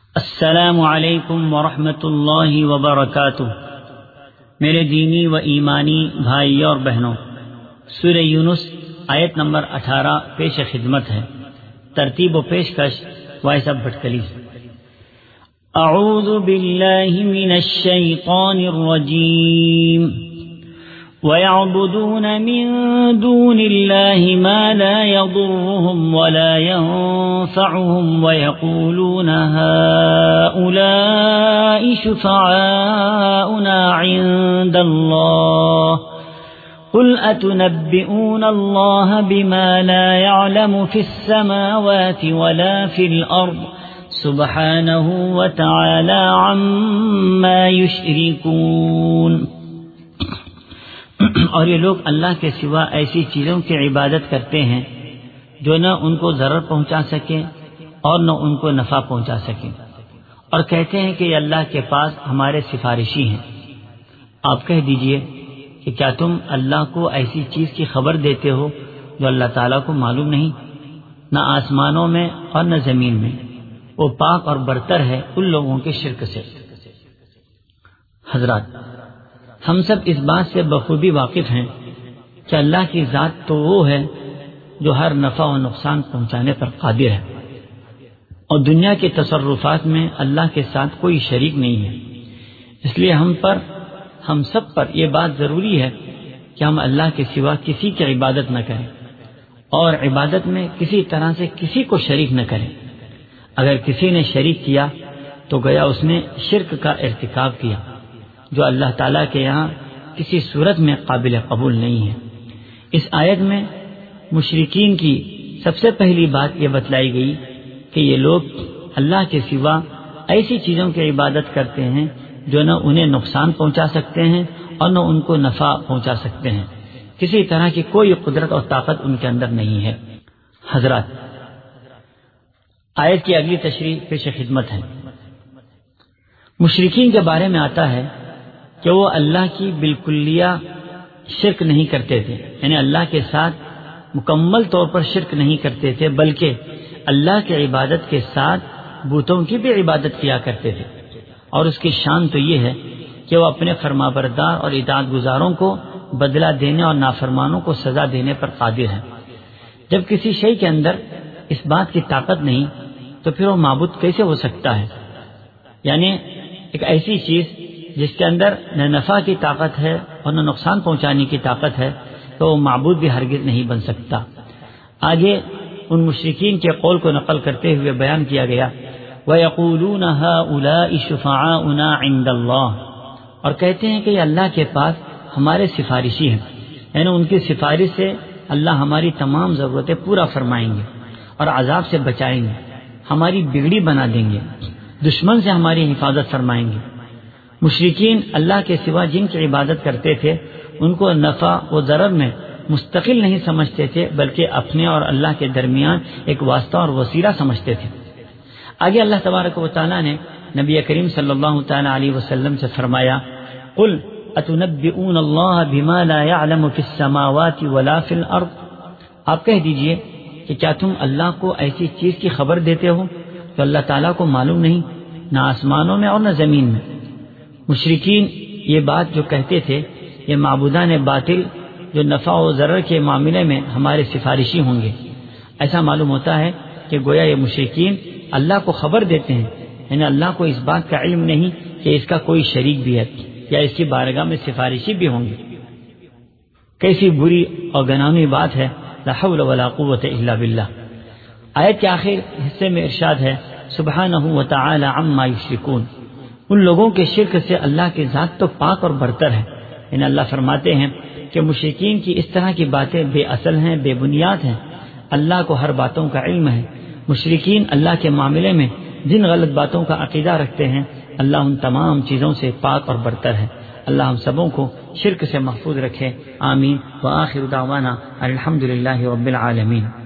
السلام علیکم ورحمۃ اللہ وبرکاتہ۔ میرے دینی و ایمانی بھائی اور بہنوں، سورہ یونس آیت نمبر 18 پیش خدمت ہے۔ ترتیب و پیشکش وائس اب بھٹکلی۔ اعوذ باللہ من الشیطان الرجیم وَيَعْبُدُونَ مِن دُونِ اللَّهِ مَا لَا يَضُرُّهُمْ وَلَا يَنفَعُهُمْ وَيَقُولُونَ هَؤُلَاءِ شُفَعَاؤُنَا عِندَ اللَّهِ قُلْ أَتُنَبِّئُونَ اللَّهَ بِمَا لَا يَعْلَمُ فِي السَّمَاوَاتِ وَلَا فِي الْأَرْضِ سُبْحَانَهُ وَتَعَالَى عَمَّا يُشْرِكُونَ۔ اور یہ لوگ اللہ کے سوا ایسی چیزوں کی عبادت کرتے ہیں جو نہ ان کو ضرر پہنچا سکیں اور نہ ان کو نفع پہنچا سکیں، اور کہتے ہیں کہ یہ اللہ کے پاس ہمارے سفارشی ہیں۔ آپ کہہ دیجئے کہ کیا تم اللہ کو ایسی چیز کی خبر دیتے ہو جو اللہ تعالیٰ کو معلوم نہیں؟ نہ آسمانوں میں اور نہ زمین میں، وہ پاک اور برتر ہے ان لوگوں کے شرک سے۔ حضرات، ہم سب اس بات سے بخوبی واقف ہیں کہ اللہ کی ذات تو وہ ہے جو ہر نفع و نقصان پہنچانے پر قادر ہے، اور دنیا کے تصرفات میں اللہ کے ساتھ کوئی شریک نہیں ہے۔ اس لیے ہم سب پر یہ بات ضروری ہے کہ ہم اللہ کے سوا کسی کی عبادت نہ کریں، اور عبادت میں کسی طرح سے کسی کو شریک نہ کریں۔ اگر کسی نے شریک کیا تو گویا اس نے شرک کا ارتکاب کیا، جو اللہ تعالیٰ کے یہاں کسی صورت میں قابل قبول نہیں ہے۔ اس آیت میں مشرکین کی سب سے پہلی بات یہ بتلائی گئی کہ یہ لوگ اللہ کے سوا ایسی چیزوں کی عبادت کرتے ہیں جو نہ انہیں نقصان پہنچا سکتے ہیں اور نہ ان کو نفع پہنچا سکتے ہیں۔ کسی طرح کی کوئی قدرت اور طاقت ان کے اندر نہیں ہے۔ حضرات، آیت کی اگلی تشریح پیش خدمت ہے۔ مشرکین کے بارے میں آتا ہے کہ وہ اللہ کی بالکلیہ شرک نہیں کرتے تھے، یعنی اللہ کے ساتھ مکمل طور پر شرک نہیں کرتے تھے، بلکہ اللہ کی عبادت کے ساتھ بتوں کی بھی عبادت کیا کرتے تھے۔ اور اس کی شان تو یہ ہے کہ وہ اپنے فرمانبردار اور اطاعت گزاروں کو بدلہ دینے اور نافرمانوں کو سزا دینے پر قادر ہے۔ جب کسی شے کے اندر اس بات کی طاقت نہیں تو پھر وہ معبود کیسے ہو سکتا ہے؟ یعنی ایک ایسی چیز جس کے اندر نہ نفع کی طاقت ہے اور نہ نقصان پہنچانے کی طاقت ہے تو وہ معبود بھی ہرگز نہیں بن سکتا۔ آگے ان مشرکین کے قول کو نقل کرتے ہوئے بیان کیا گیا، وَيَقُولُونَ هَؤُلَاءِ شُفَعَاؤُنَا عِندَ اللَّهِ، اور کہتے ہیں کہ یہ اللہ کے پاس ہمارے سفارشی ہیں، یعنی ان کی سفارش سے اللہ ہماری تمام ضرورتیں پورا فرمائیں گے اور عذاب سے بچائیں گے، ہماری بگڑی بنا دیں گے، دشمن سے ہماری حفاظت فرمائیں گے۔ مشرکین اللہ کے سوا جن کی عبادت کرتے تھے ان کو نفع و ضرر میں مستقل نہیں سمجھتے تھے، بلکہ اپنے اور اللہ کے درمیان ایک واسطہ اور وسیلہ سمجھتے تھے۔ آگے اللہ تبارک و تعالیٰ نے نبی کریم صلی اللہ تعالیٰ علیہ وسلم سے فرمایا، قُلْ أَتُنَبِّئُونَ اللَّهَ بِمَا لَا يَعْلَمُ فِي السَّمَاوَاتِ وَلَا فِي الْأَرْضِ، آپ کہہ دیجئے کہ کیا تم اللہ کو ایسی چیز کی خبر دیتے ہو جو اللہ تعالیٰ کو معلوم نہیں، نہ آسمانوں میں اور نہ زمین میں۔ مشرکین یہ بات جو کہتے تھے، یہ معبودان باطل جو نفع و ضرر کے معاملے میں ہمارے سفارشی ہوں گے، ایسا معلوم ہوتا ہے کہ گویا یہ مشرکین اللہ کو خبر دیتے ہیں، یعنی اللہ کو اس بات کا علم نہیں کہ اس کا کوئی شریک بھی ہے یا اس کی بارگاہ میں سفارشی بھی ہوں گے۔ کیسی بری اور گناہی بات ہے، لا حول ولا قوت الا باللہ۔ آیت کے آخر حصے میں ارشاد ہے، سبحانہ وتعالی عما یشرکون، ان لوگوں کے شرک سے اللہ کی ذات تو پاک اور برتر ہے۔ یعنی اللہ فرماتے ہیں کہ مشرکین کی اس طرح کی باتیں بے اصل ہیں، بے بنیاد ہیں۔ اللہ کو ہر باتوں کا علم ہے۔ مشرکین اللہ کے معاملے میں جن غلط باتوں کا عقیدہ رکھتے ہیں، اللہ ان تمام چیزوں سے پاک اور برتر ہے۔ اللہ ہم سبوں کو شرک سے محفوظ رکھے، آمین۔ وآخر دعوانا الحمدللہ رب العالمین۔